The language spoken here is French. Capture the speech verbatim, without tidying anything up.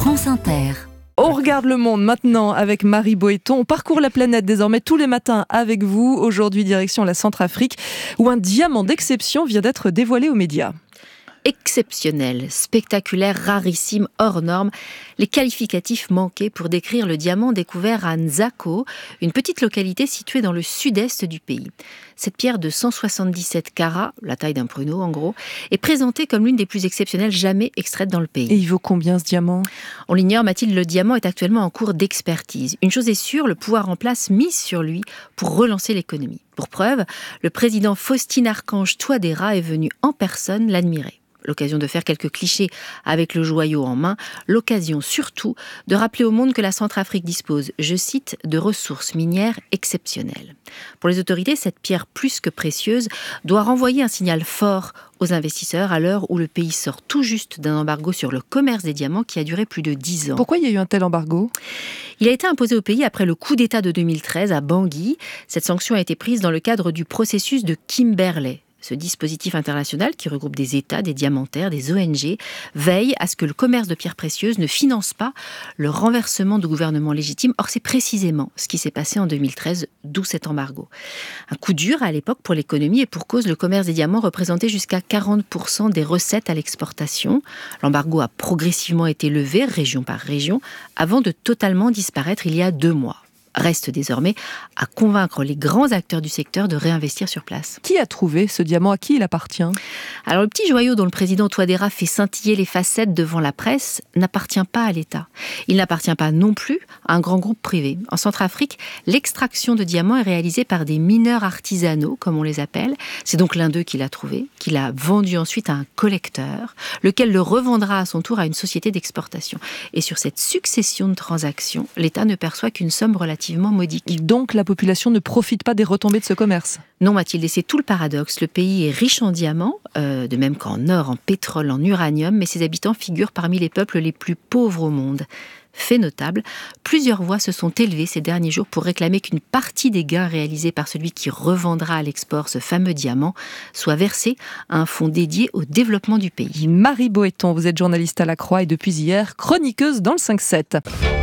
France Inter. On regarde le monde maintenant avec Marie Boéton. On parcourt la planète désormais tous les matins avec vous. Aujourd'hui, direction la Centrafrique, où un diamant d'exception vient d'être dévoilé aux médias. Exceptionnel, spectaculaire, rarissime, hors norme. Les qualificatifs manquaient pour décrire le diamant découvert à Nzako, une petite localité située dans le sud-est du pays. Cette pierre de cent soixante-dix-sept carats, la taille d'un pruneau en gros, est présentée comme l'une des plus exceptionnelles jamais extraites dans le pays. Et il vaut combien ce diamant ? On l'ignore, Mathilde, le diamant est actuellement en cours d'expertise. Une chose est sûre, le pouvoir en place mise sur lui pour relancer l'économie. Pour preuve, le président Faustin Archange Touadéra est venu en personne l'admirer. L'occasion de faire quelques clichés avec le joyau en main, l'occasion surtout de rappeler au monde que la Centrafrique dispose, je cite, de ressources minières exceptionnelles. Pour les autorités, cette pierre plus que précieuse doit renvoyer un signal fort aux investisseurs à l'heure où le pays sort tout juste d'un embargo sur le commerce des diamants qui a duré plus de dix ans. Pourquoi il y a eu un tel embargo ? Il a été imposé au pays après le coup d'État de deux mille treize à Bangui. Cette sanction a été prise dans le cadre du processus de Kimberley. Ce dispositif international, qui regroupe des États, des diamantaires, des O N G, veille à ce que le commerce de pierres précieuses ne finance pas le renversement de gouvernements légitimes. Or, c'est précisément ce qui s'est passé en deux mille treize, d'où cet embargo. Un coup dur à l'époque pour l'économie et pour cause, le commerce des diamants représentait jusqu'à quarante pour cent des recettes à l'exportation. L'embargo a progressivement été levé, région par région, avant de totalement disparaître il y a deux mois. Reste désormais à convaincre les grands acteurs du secteur de réinvestir sur place. Qui a trouvé ce diamant ? À qui il appartient ? Alors le petit joyau dont le président Touadéra fait scintiller les facettes devant la presse n'appartient pas à l'État. Il n'appartient pas non plus à un grand groupe privé. En Centrafrique, l'extraction de diamants est réalisée par des mineurs artisanaux, comme on les appelle. C'est donc l'un d'eux qui l'a trouvé, qui l'a vendu ensuite à un collecteur, lequel le revendra à son tour à une société d'exportation. Et sur cette succession de transactions, l'État ne perçoit qu'une somme relative modique. Donc la population ne profite pas des retombées de ce commerce ? Non Mathilde, et c'est tout le paradoxe. Le pays est riche en diamants, euh, de même qu'en or, en pétrole, en uranium, mais ses habitants figurent parmi les peuples les plus pauvres au monde. Fait notable, plusieurs voix se sont élevées ces derniers jours pour réclamer qu'une partie des gains réalisés par celui qui revendra à l'export ce fameux diamant soit versée à un fonds dédié au développement du pays. Marie Boéton, vous êtes journaliste à La Croix et depuis hier, chroniqueuse dans le cinq sept.